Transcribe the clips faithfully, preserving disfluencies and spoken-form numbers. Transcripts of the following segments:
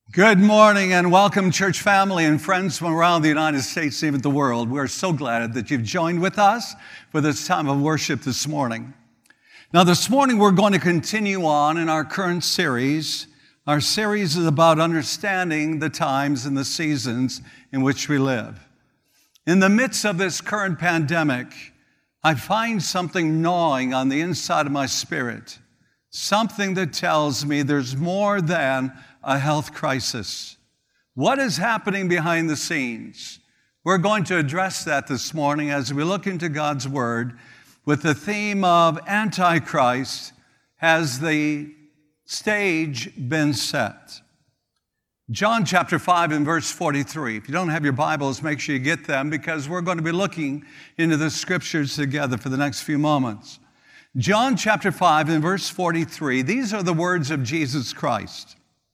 Good morning and welcome, church family and friends from around the United States and even the world. We're so glad that you've joined with us for this time of worship this morning. Now, this morning we're going to continue on in our current series. Our series is about understanding the times and the seasons in which we live. In the midst of this current pandemic, I find something gnawing on the inside of my spirit, something that tells me there's more than a health crisis. What is happening behind the scenes? We're going to address that this morning as we look into God's Word with the theme of Antichrist. Has the stage been set? John chapter five and verse forty-three. If you don't have your Bibles, make sure you get them because we're going to be looking into the Scriptures together for the next few moments. John chapter five and verse forty-three, these are the words of Jesus Christ.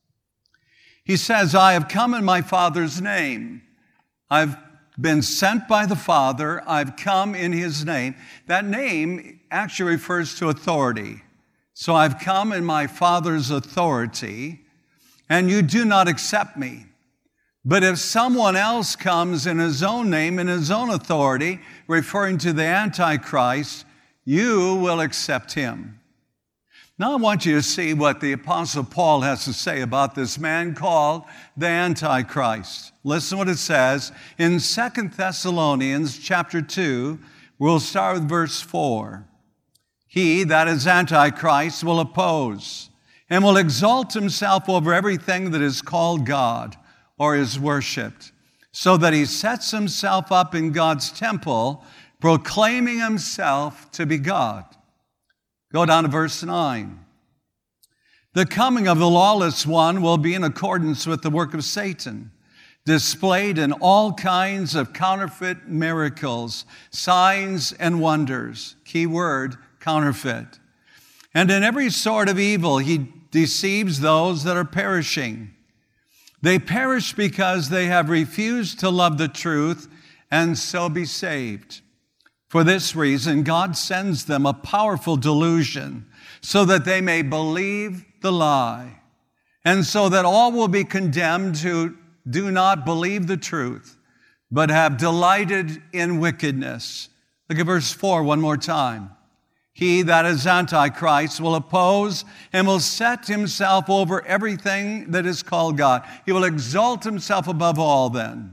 He says, I have come in my Father's name. I've been sent by the Father. I've come in His name. That name actually refers to authority. So I've come in my Father's authority, and you do not accept me. But if someone else comes in his own name, in his own authority, referring to the Antichrist, you will accept him. Now I want you to see what the Apostle Paul has to say about this man called the Antichrist. Listen what it says in Second Thessalonians chapter two. We'll start with verse four. He, that is Antichrist, will oppose and will exalt himself over everything that is called God or is worshipped, so that he sets himself up in God's temple, proclaiming himself to be God. Go down to verse nine. The coming of the lawless one will be in accordance with the work of Satan, displayed in all kinds of counterfeit miracles, signs, and wonders. Key word, counterfeit. And in every sort of evil, he deceives those that are perishing. They perish because they have refused to love the truth and so be saved. For this reason, God sends them a powerful delusion so that they may believe the lie, and so that all will be condemned who do not believe the truth, but have delighted in wickedness. Look at verse four one more time. He, that is Antichrist, will oppose and will set himself over everything that is called God. He will exalt himself above all then.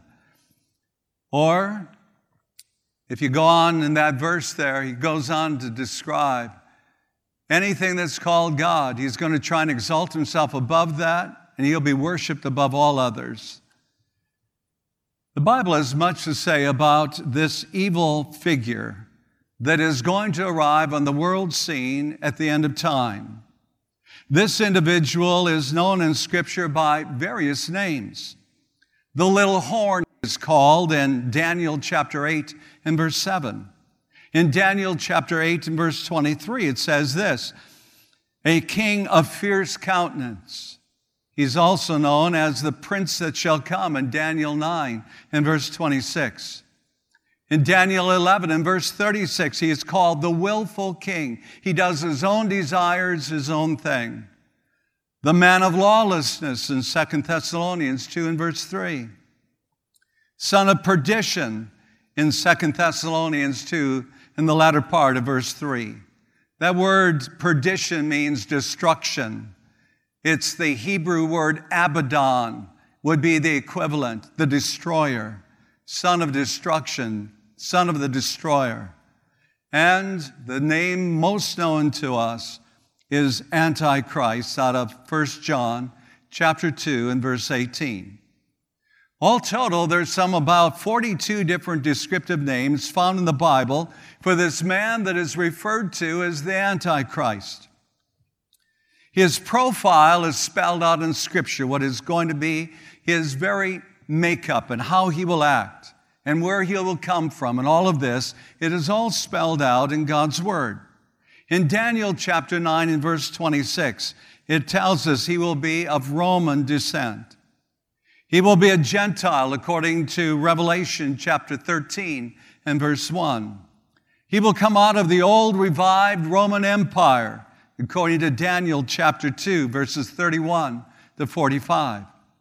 Or, if you go on in that verse there, he goes on to describe anything that's called God. He's going to try and exalt himself above that, and he'll be worshiped above all others. The Bible has much to say about this evil figure that is going to arrive on the world scene at the end of time. This individual is known in Scripture by various names. The little horn is called in Daniel chapter eight and verse seven. In Daniel chapter eight and verse twenty-three, it says this, a king of fierce countenance. He's also known as the prince that shall come in Daniel nine and verse twenty-six. In Daniel eleven and verse thirty-six, he is called the willful king. He does his own desires, his own thing. The man of lawlessness in Second Thessalonians two and verse three. Son of perdition in Second Thessalonians two in the latter part of verse three. That word perdition means destruction. It's the Hebrew word Abaddon would be the equivalent, the destroyer, son of destruction, son of the destroyer. And the name most known to us is Antichrist out of First John chapter two and verse eighteen. All total, there's some about forty-two different descriptive names found in the Bible for this man that is referred to as the Antichrist. His profile is spelled out in Scripture, what is going to be his very makeup and how he will act and where he will come from and all of this. It is all spelled out in God's Word. In Daniel chapter nine and verse twenty-six, it tells us he will be of Roman descent. He will be a Gentile according to Revelation chapter thirteen and verse one. He will come out of the old revived Roman Empire according to Daniel chapter two, verses thirty-one to forty-five.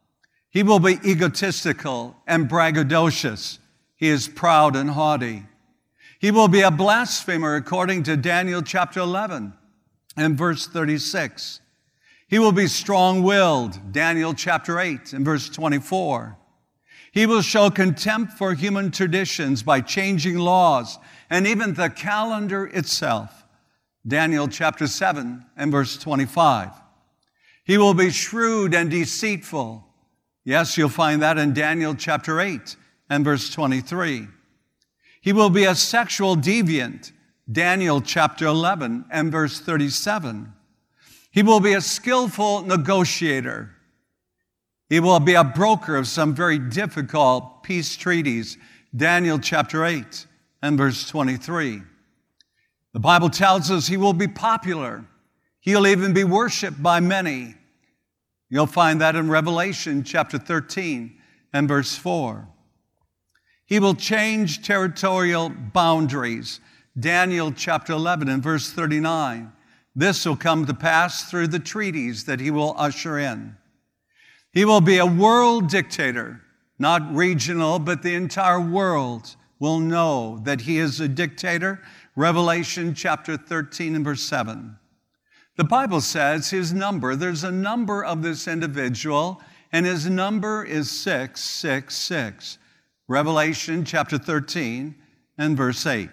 He will be egotistical and braggadocious. He is proud and haughty. He will be a blasphemer according to Daniel chapter eleven and verse thirty-six. He will be strong-willed, Daniel chapter eight and verse twenty-four. He will show contempt for human traditions by changing laws and even the calendar itself, Daniel chapter seven and verse twenty-five. He will be shrewd and deceitful. Yes, you'll find that in Daniel chapter eight and verse twenty-three. He will be a sexual deviant, Daniel chapter eleven and verse thirty-seven. He will be a skillful negotiator. He will be a broker of some very difficult peace treaties, Daniel chapter eight and verse twenty-three. The Bible tells us he will be popular. He'll even be worshiped by many. You'll find that in Revelation chapter thirteen and verse four. He will change territorial boundaries, Daniel chapter eleven and verse thirty-nine. This will come to pass through the treaties that he will usher in. He will be a world dictator, not regional, but the entire world will know that he is a dictator, Revelation chapter thirteen and verse seven. The Bible says his number, there's a number of this individual, and his number is six six six. Revelation chapter thirteen and verse eight.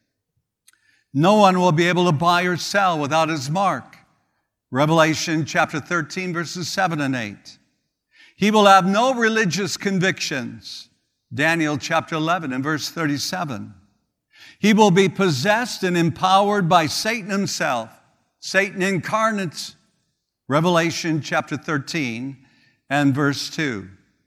No one will be able to buy or sell without his mark. Revelation chapter thirteen, verses seven and eight. He will have no religious convictions. Daniel chapter eleven and verse thirty-seven. He will be possessed and empowered by Satan himself, Satan incarnate. Revelation chapter thirteen and verse two.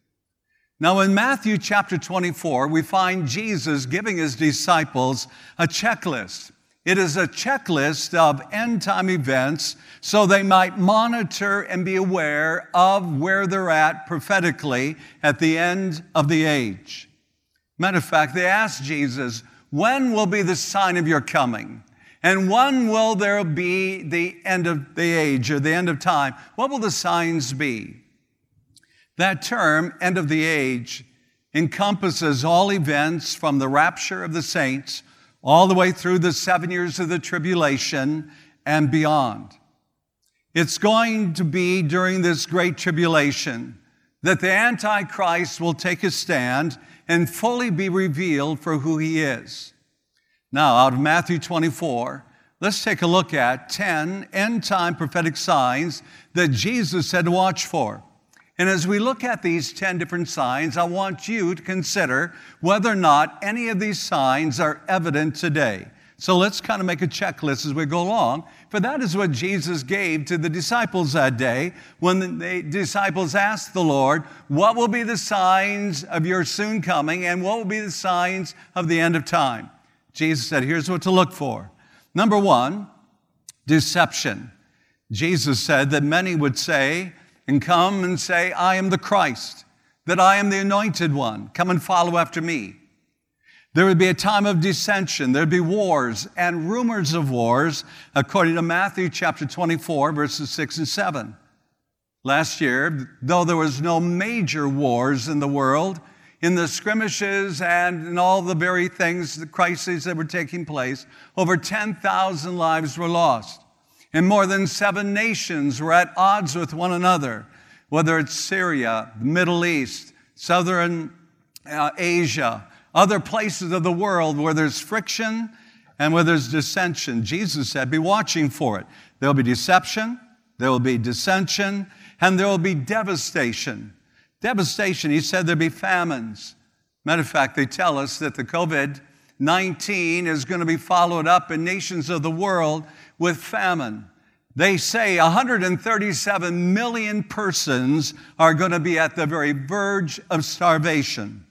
Now in Matthew chapter twenty-four, we find Jesus giving his disciples a checklist. It is a checklist of end-time events so they might monitor and be aware of where they're at prophetically at the end of the age. Matter of fact, they asked Jesus, when will be the sign of your coming? And when will there be the end of the age or the end of time? What will the signs be? That term, end of the age, encompasses all events from the rapture of the saints all the way through the seven years of the tribulation and beyond. It's going to be during this great tribulation that the Antichrist will take his stand and fully be revealed for who he is. Now, out of Matthew twenty-four, let's take a look at ten end-time prophetic signs that Jesus said to watch for. And as we look at these ten different signs, I want you to consider whether or not any of these signs are evident today. So let's kind of make a checklist as we go along, for that is what Jesus gave to the disciples that day when the disciples asked the Lord, what will be the signs of your soon coming and what will be the signs of the end of time? Jesus said, here's what to look for. Number one, deception. Jesus said that many would say, and come and say, I am the Christ, that I am the anointed one. Come and follow after me. There would be a time of dissension. There would be wars and rumors of wars, according to Matthew chapter twenty-four, verses six and seven. Last year, though there was no major wars in the world, in the skirmishes and in all the very things, the crises that were taking place, over ten thousand lives were lost. And more than seven nations were at odds with one another, whether it's Syria, the Middle East, Southern uh, Asia, other places of the world where there's friction and where there's dissension. Jesus said, be watching for it. There will be deception, there will be dissension, and there will be devastation. Devastation, he said there'll be famines. Matter of fact, they tell us that the covid nineteen is going to be followed up in nations of the world with famine. They say one hundred thirty-seven million persons are going to be at the very verge of starvation.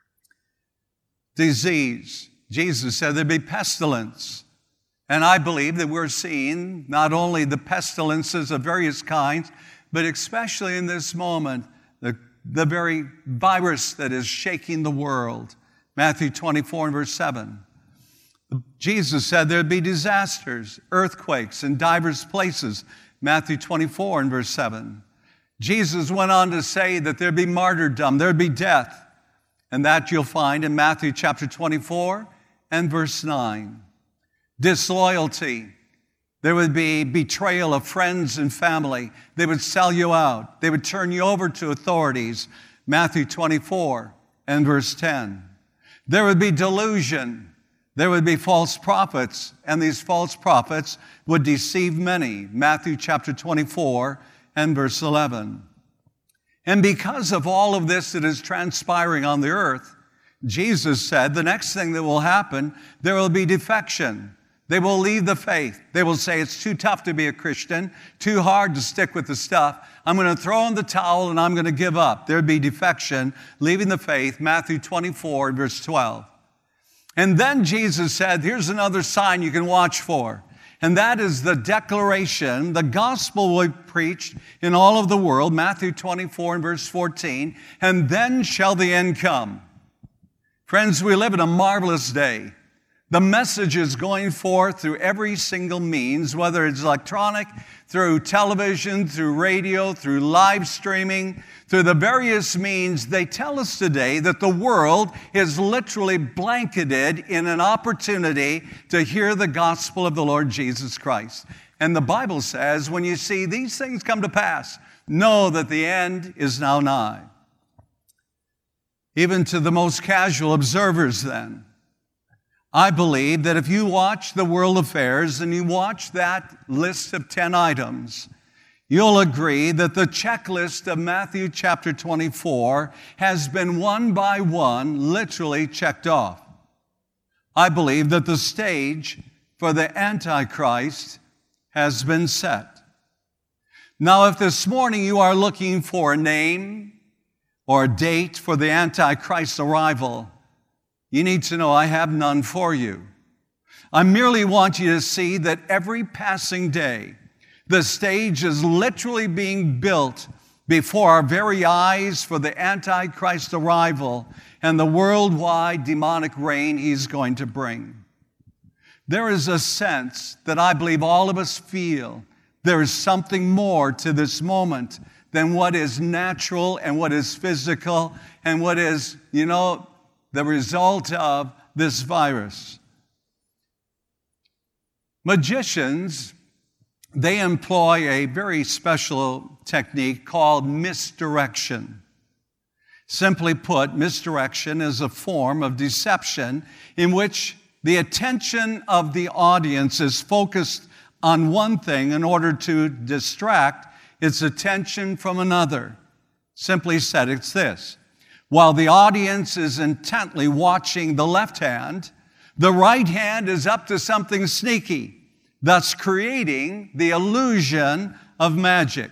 Disease. Jesus said there'd be pestilence. And I believe that we're seeing not only the pestilences of various kinds, but especially in this moment, the, the very virus that is shaking the world. Matthew twenty-four and verse seven. Jesus said there'd be disasters, earthquakes in diverse places. Matthew twenty-four and verse seven. Jesus went on to say that there'd be martyrdom, there'd be death, and that you'll find in Matthew chapter twenty-four and verse nine. Disloyalty. There would be betrayal of friends and family. They would sell you out. They would turn you over to authorities. Matthew twenty-four and verse ten. There would be delusion. There would be false prophets, and these false prophets would deceive many. Matthew chapter twenty-four and verse eleven. And because of all of this that is transpiring on the earth, Jesus said the next thing that will happen, there will be defection. They will leave the faith. They will say, it's too tough to be a Christian, too hard to stick with the stuff. I'm going to throw in the towel and I'm going to give up. There'd be defection, leaving the faith, Matthew twenty-four, verse twelve. And then Jesus said, here's another sign you can watch for. And that is the declaration, the gospel will be preached in all of the world, Matthew twenty-four and verse fourteen, and then shall the end come. Friends, we live in a marvelous day. The message is going forth through every single means, whether it's electronic, through television, through radio, through live streaming, through the various means. They tell us today that the world is literally blanketed in an opportunity to hear the gospel of the Lord Jesus Christ. And the Bible says, when you see these things come to pass, know that the end is now nigh. Even to the most casual observers then, I believe that if you watch the world affairs and you watch that list of ten items, you'll agree that the checklist of Matthew chapter twenty-four has been one by one literally checked off. I believe that the stage for the Antichrist has been set. Now, if this morning you are looking for a name or a date for the Antichrist's arrival, you need to know I have none for you. I merely want you to see that every passing day, the stage is literally being built before our very eyes for the Antichrist arrival and the worldwide demonic reign he's going to bring. There is a sense that I believe all of us feel there is something more to this moment than what is natural and what is physical and what is, you know, the result of this virus. Magicians, they employ a very special technique called misdirection. Simply put, misdirection is a form of deception in which the attention of the audience is focused on one thing in order to distract its attention from another. Simply said, it's this. While the audience is intently watching the left hand, the right hand is up to something sneaky, thus creating the illusion of magic.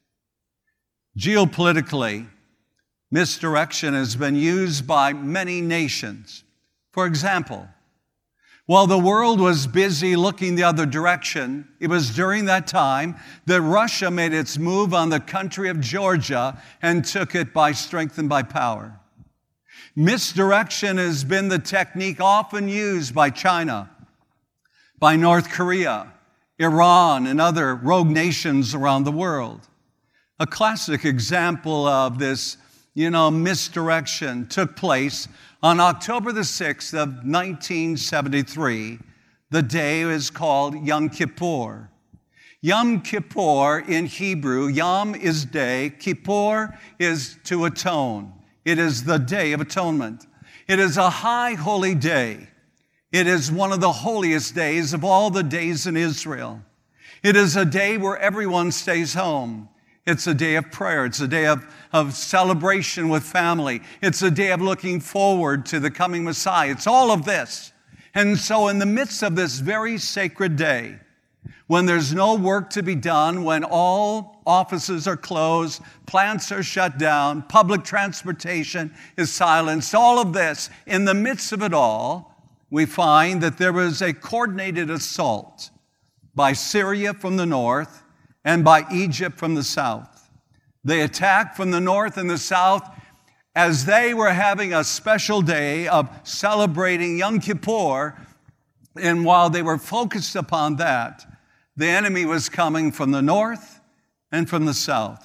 Geopolitically, misdirection has been used by many nations. For example, while the world was busy looking the other direction, it was during that time that Russia made its move on the country of Georgia and took it by strength and by power. Misdirection has been the technique often used by China, by North Korea, Iran, and other rogue nations around the world. A classic example of this, you know, misdirection took place on October the sixth of nineteen seventy-three. The day is called Yom Kippur. Yom Kippur in Hebrew, Yom is day, Kippur is to atone. It is the Day of Atonement. It is a high holy day. It is one of the holiest days of all the days in Israel. It is a day where everyone stays home. It's a day of prayer. It's a day of, of celebration with family. It's a day of looking forward to the coming Messiah. It's all of this. And so in the midst of this very sacred day, when there's no work to be done, when all offices are closed, plants are shut down, public transportation is silenced, all of this, in the midst of it all, we find that there was a coordinated assault by Syria from the north and by Egypt from the south. They attacked from the north and the south as they were having a special day of celebrating Yom Kippur, and while they were focused upon that, the enemy was coming from the north and from the south.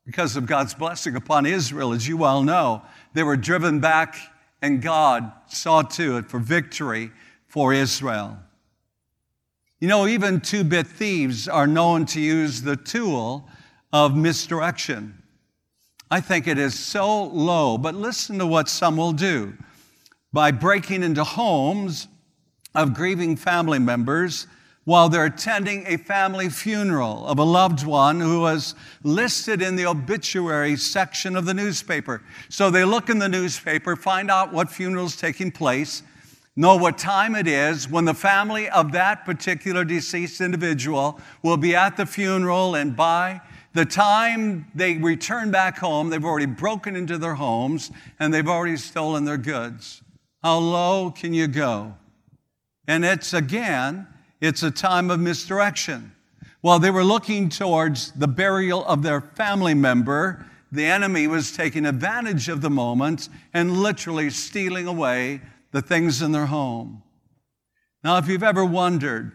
because of God's blessing upon Israel, as you well know. They were driven back, and God saw to it for victory for Israel. You know, even two-bit thieves are known to use the tool of misdirection. I think it is so low, but listen to what some will do. By breaking into homes of grieving family members while they're attending a family funeral of a loved one who was listed in the obituary section of the newspaper. So they look in the newspaper, find out what funeral is taking place, know what time it is, when the family of that particular deceased individual will be at the funeral, and by the time they return back home, they've already broken into their homes and they've already stolen their goods. How low can you go? And it's, again, it's a time of misdirection. While they were looking towards the burial of their family member, the enemy was taking advantage of the moment and literally stealing away the things in their home. Now, if you've ever wondered,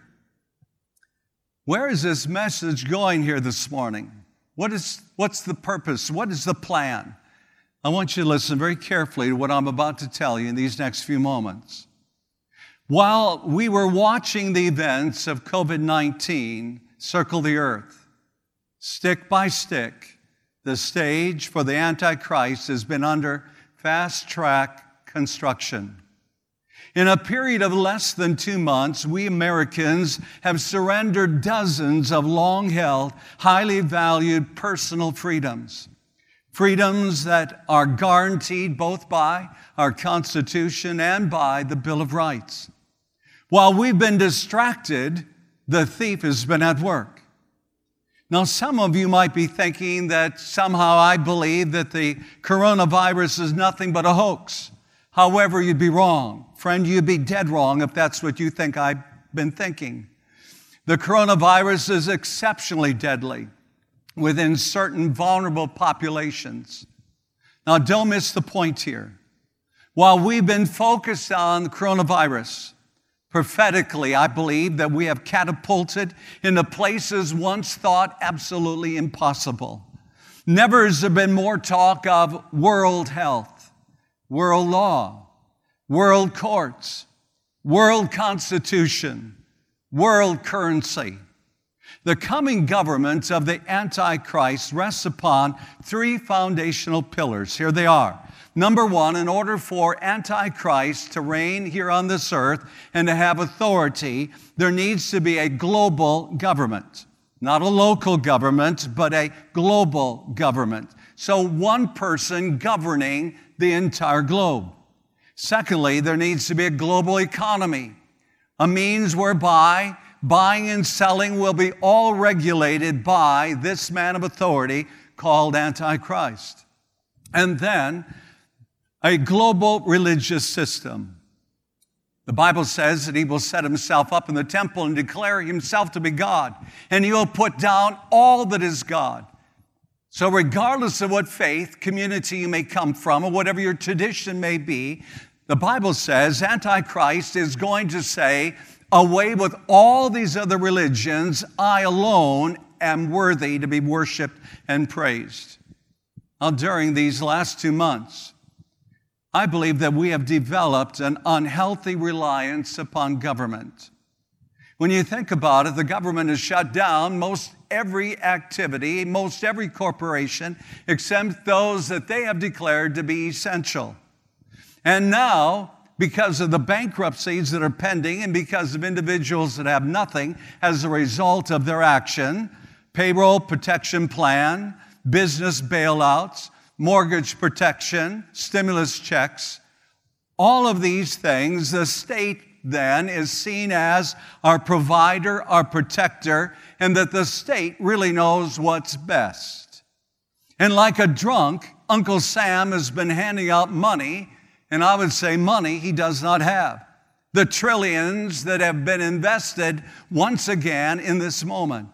where is this message going here this morning? What is, what's the purpose? What is the plan? I want you to listen very carefully to what I'm about to tell you in these next few moments. While we were watching the events of covid nineteen circle the earth, stick by stick, the stage for the Antichrist has been under fast-track construction. In a period of less than two months, we Americans have surrendered dozens of long-held, highly valued personal freedoms. Freedoms that are guaranteed both by our Constitution and by the Bill of Rights. While we've been distracted, the thief has been at work. Now, some of you might be thinking that somehow I believe that the coronavirus is nothing but a hoax. However, you'd be wrong. Friend, you'd be dead wrong if that's what you think I've been thinking. The coronavirus is exceptionally deadly within certain vulnerable populations. Now, don't miss the point here. While we've been focused on the coronavirus, prophetically, I believe that we have catapulted into places once thought absolutely impossible. Never has there been more talk of world health, world law, world courts, world constitution, world currency. The coming government of the Antichrist rests upon three foundational pillars. Here they are. Number one, in order for Antichrist to reign here on this earth and to have authority, there needs to be a global government. Not a local government, but a global government. So one person governing the entire globe. Secondly, there needs to be a global economy, a means whereby buying and selling will be all regulated by this man of authority called Antichrist. And then a global religious system. The Bible says that he will set himself up in the temple and declare himself to be God, and he will put down all that is God. So regardless of what faith, community you may come from, or whatever your tradition may be, the Bible says Antichrist is going to say, away with all these other religions, I alone am worthy to be worshiped and praised. Now, during these last two months, I believe that we have developed an unhealthy reliance upon government. When you think about it, the government has shut down most every activity, most every corporation, except those that they have declared to be essential. And now, because of the bankruptcies that are pending and because of individuals that have nothing as a result of their action, payroll protection plan, business bailouts, mortgage protection, stimulus checks, all of these things, the state then is seen as our provider, our protector, and that the state really knows what's best. And like a drunk, Uncle Sam has been handing out money, and I would say money he does not have. The trillions that have been invested once again in this moment.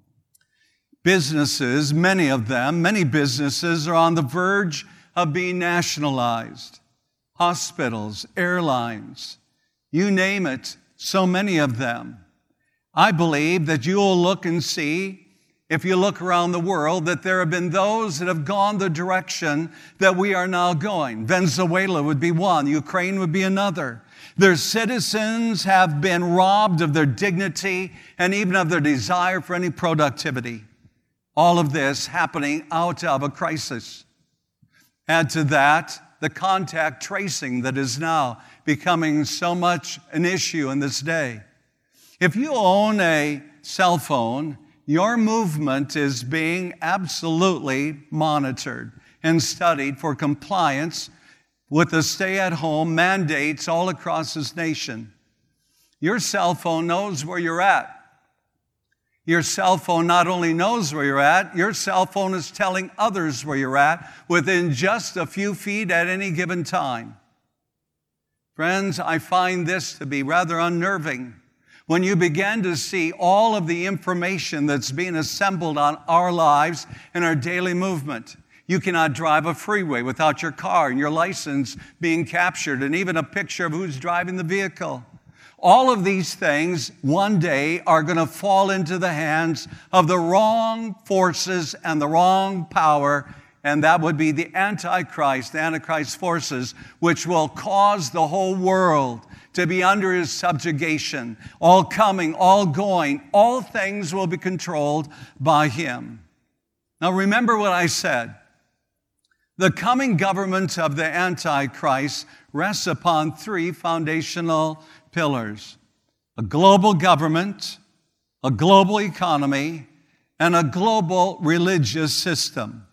Businesses, many of them, many businesses are on the verge of being nationalized. Hospitals, airlines, you name it, so many of them. I believe that you will look and see if you look around the world, that there have been those that have gone the direction that we are now going. Venezuela would be one. Ukraine would be another. Their citizens have been robbed of their dignity and even of their desire for any productivity. All of this happening out of a crisis. Add to that the contact tracing that is now becoming so much an issue in this day. If you own a cell phone, your movement is being absolutely monitored and studied for compliance with the stay-at-home mandates all across this nation. Your cell phone knows where you're at. Your cell phone not only knows where you're at, your cell phone is telling others where you're at within just a few feet at any given time. Friends, I find this to be rather unnerving. When you begin to see all of the information that's being assembled on our lives and our daily movement. You cannot drive a freeway without your car and your license being captured and even a picture of who's driving the vehicle. All of these things one day are going to fall into the hands of the wrong forces and the wrong power, and that would be the Antichrist, the Antichrist forces, which will cause the whole world to be under his subjugation. All coming, all going, all things will be controlled by him. Now remember what I said. The coming government of the Antichrist rests upon three foundational pillars: a global government, a global economy, and a global religious system.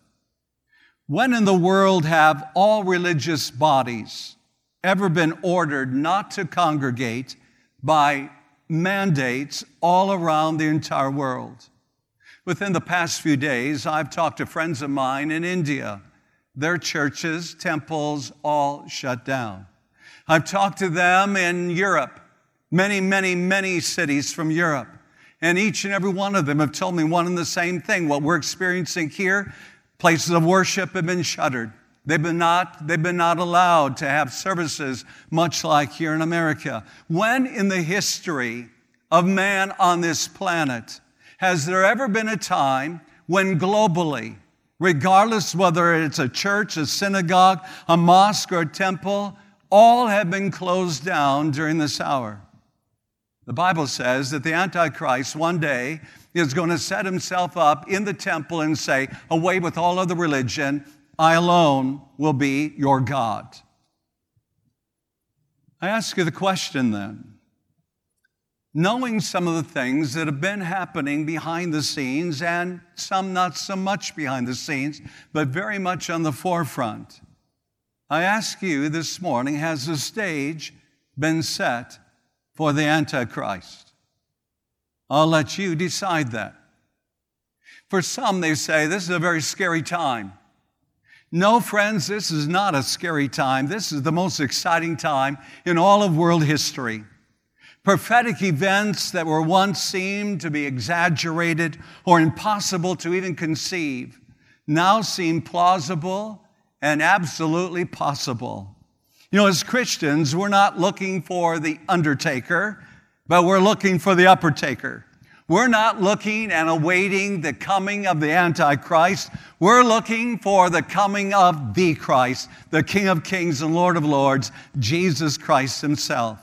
When in the world have all religious bodies ever been ordered not to congregate by mandates all around the entire world? Within the past few days, I've talked to friends of mine in India. Their churches, temples, all shut down. I've talked to them in Europe, many, many, many cities from Europe. And each and every one of them have told me one and the same thing. What we're experiencing here, places of worship have been shuttered. They've been not, they've been not allowed to have services, much like here in America. When in the history of man on this planet has there ever been a time when globally, regardless whether it's a church, a synagogue, a mosque, or a temple, all have been closed down during this hour? The Bible says that the Antichrist one day is going to set himself up in the temple and say, away with all other religion, I alone will be your God. I ask you the question then, knowing some of the things that have been happening behind the scenes and some not so much behind the scenes, but very much on the forefront, I ask you this morning, has the stage been set for the Antichrist? I'll let you decide that. For some, they say, this is a very scary time. No, friends, this is not a scary time. This is the most exciting time in all of world history. Prophetic events that were once seemed to be exaggerated or impossible to even conceive now seem plausible and absolutely possible. You know, as Christians, we're not looking for the undertaker, but we're looking for the uppertaker. We're not looking and awaiting the coming of the Antichrist. We're looking for the coming of the Christ, the King of Kings and Lord of Lords, Jesus Christ himself.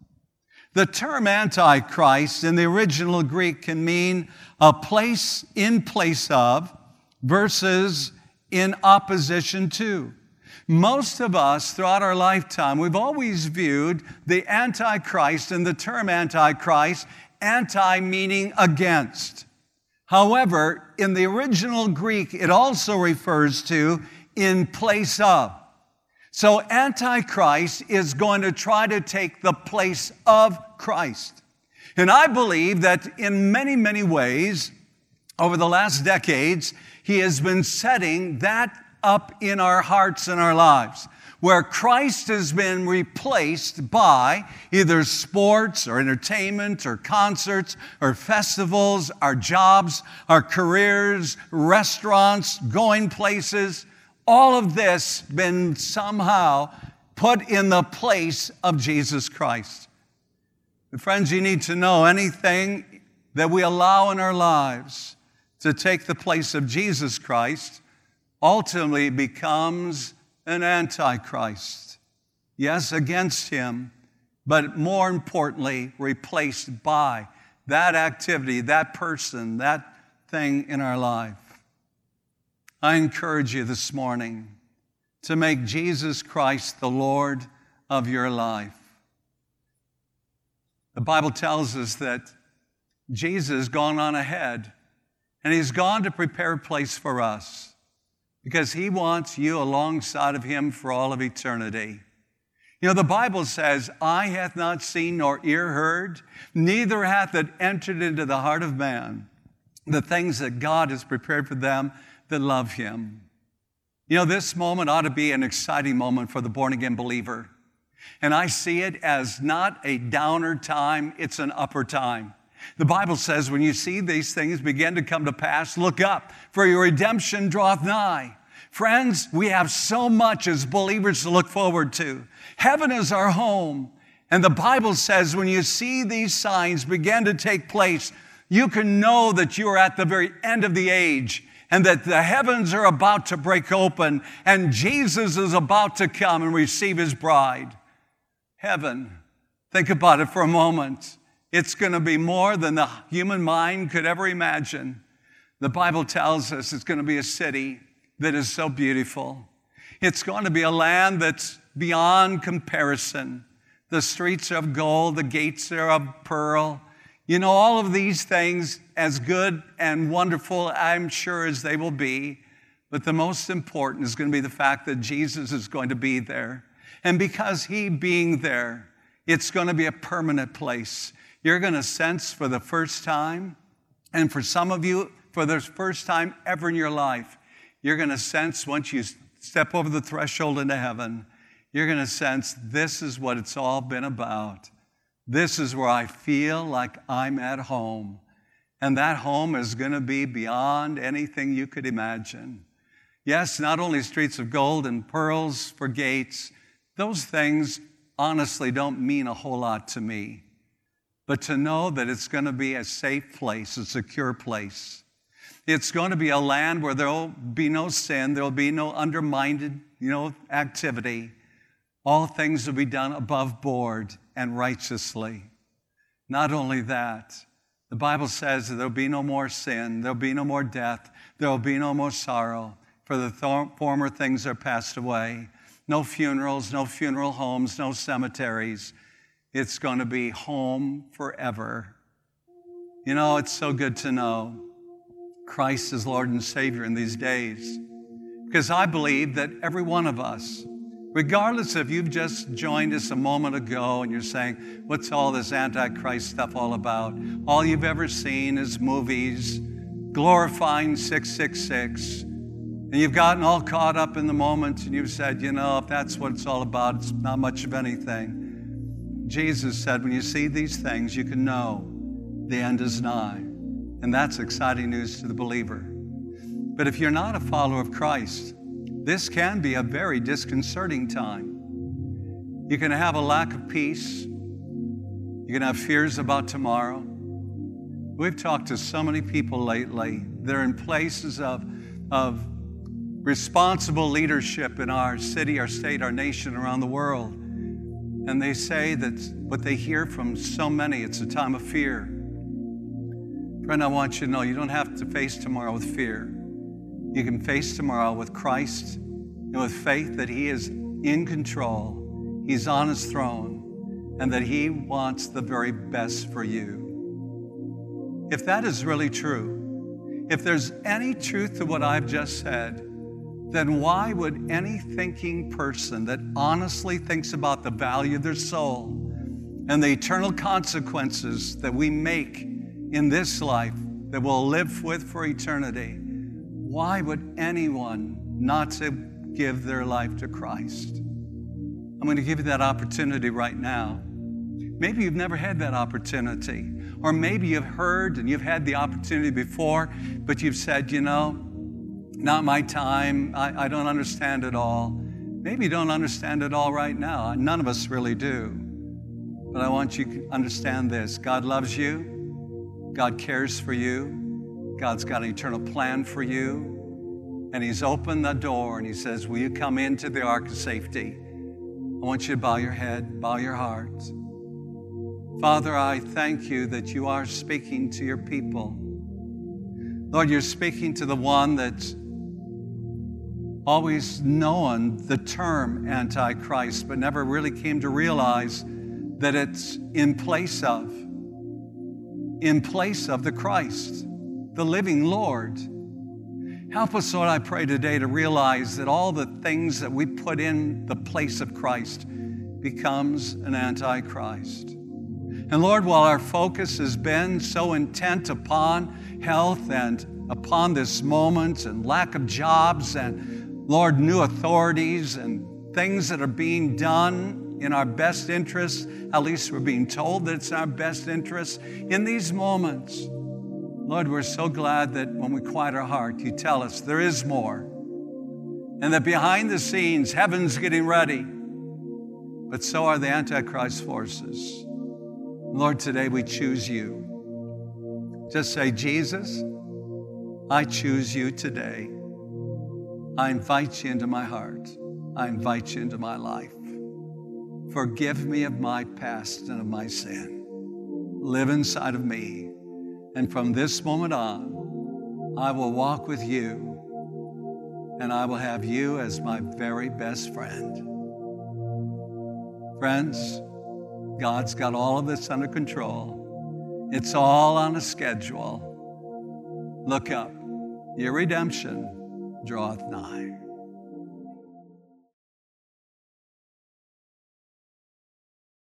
The term Antichrist in the original Greek can mean a place in place of versus in opposition to. Most of us throughout our lifetime, we've always viewed the Antichrist and the term Antichrist, anti meaning against. However, in the original Greek, it also refers to in place of. So Antichrist is going to try to take the place of Christ. And I believe that in many, many ways, over the last decades, he has been setting that up in our hearts and our lives, where Christ has been replaced by either sports or entertainment or concerts or festivals, our jobs, our careers, restaurants, going places. All of this been somehow put in the place of Jesus Christ. And friends, you need to know anything that we allow in our lives to take the place of Jesus Christ ultimately becomes an antichrist. Yes, against him, but more importantly, replaced by that activity, that person, that thing in our life. I encourage you this morning to make Jesus Christ the Lord of your life. The Bible tells us that Jesus has gone on ahead, and he's gone to prepare a place for us because he wants you alongside of him for all of eternity. You know, the Bible says, eye hath not seen nor ear heard, neither hath it entered into the heart of man the things that God has prepared for them that love him. You know, this moment ought to be an exciting moment for the born-again believer. And I see it as not a downer time, it's an upper time. The Bible says when you see these things begin to come to pass, look up, for your redemption draweth nigh. Friends, we have so much as believers to look forward to. Heaven is our home. And the Bible says when you see these signs begin to take place, you can know that you are at the very end of the age and that the heavens are about to break open and Jesus is about to come and receive his bride. Heaven, think about it for a moment. It's going to be more than the human mind could ever imagine. The Bible tells us it's going to be a city that is so beautiful. It's going to be a land that's beyond comparison. The streets are of gold, the gates are of pearl. You know, all of these things, as good and wonderful, I'm sure, as they will be, but the most important is going to be the fact that Jesus is going to be there. And because he being there, it's going to be a permanent place. You're going to sense for the first time, and for some of you, for the first time ever in your life, you're going to sense once you step over the threshold into heaven, you're going to sense this is what it's all been about. This is where I feel like I'm at home. And that home is going to be beyond anything you could imagine. Yes, not only streets of gold and pearls for gates, those things honestly don't mean a whole lot to me. But to know that it's going to be a safe place, a secure place. It's going to be a land where there will be no sin, there will be no undermined, you know, activity. All things will be done above board and righteously. Not only that, the Bible says that there will be no more sin, there will be no more death, there will be no more sorrow, for the th- former things are passed away. No funerals, no funeral homes, no cemeteries. It's going to be home forever. You know, it's so good to know Christ is Lord and Savior in these days. Because I believe that every one of us, regardless if you've just joined us a moment ago and you're saying, what's all this Antichrist stuff all about? All you've ever seen is movies glorifying six six six. And you've gotten all caught up in the moment and you've said, you know, if that's what it's all about, it's not much of anything. Jesus said, when you see these things, you can know the end is nigh. And that's exciting news to the believer. But if you're not a follower of Christ, this can be a very disconcerting time. You can have a lack of peace. You can have fears about tomorrow. We've talked to so many people lately that are in places of, of responsible leadership in our city, our state, our nation, around the world. And they say that what they hear from so many, it's a time of fear. Friend, I want you to know you don't have to face tomorrow with fear. You can face tomorrow with Christ and with faith that he is in control, he's on his throne, and that he wants the very best for you. If that is really true, if there's any truth to what I've just said, then why would any thinking person that honestly thinks about the value of their soul and the eternal consequences that we make in this life that we'll live with for eternity, why would anyone not to give their life to Christ? I'm going to give you that opportunity right now. Maybe you've never had that opportunity, or maybe you've heard and you've had the opportunity before, but you've said, you know, not my time, I, I don't understand it all. Maybe you don't understand it all right now. None of us really do. But I want you to understand this. God loves you. God cares for you. God's got an eternal plan for you, and he's opened the door, and he says, will you come into the ark of safety? I want you to bow your head, bow your heart. Father, I thank you that you are speaking to your people. Lord, you're speaking to the one that's always known the term Antichrist, but never really came to realize that it's in place of, in place of the Christ, the living Lord. Help us, Lord, I pray today to realize that all the things that we put in the place of Christ becomes an Antichrist. And Lord, while our focus has been so intent upon health and upon this moment and lack of jobs and, Lord, new authorities and things that are being done in our best interests, at least we're being told that it's in our best interests, in these moments, Lord, we're so glad that when we quiet our heart, you tell us there is more. And that behind the scenes, heaven's getting ready. But so are the Antichrist forces. Lord, today we choose you. Just say, Jesus, I choose you today. I invite you into my heart. I invite you into my life. Forgive me of my past and of my sin. Live inside of me. And from this moment on, I will walk with you, and I will have you as my very best friend. Friends, God's got all of this under control. It's all on a schedule. Look up. Your redemption draweth nigh.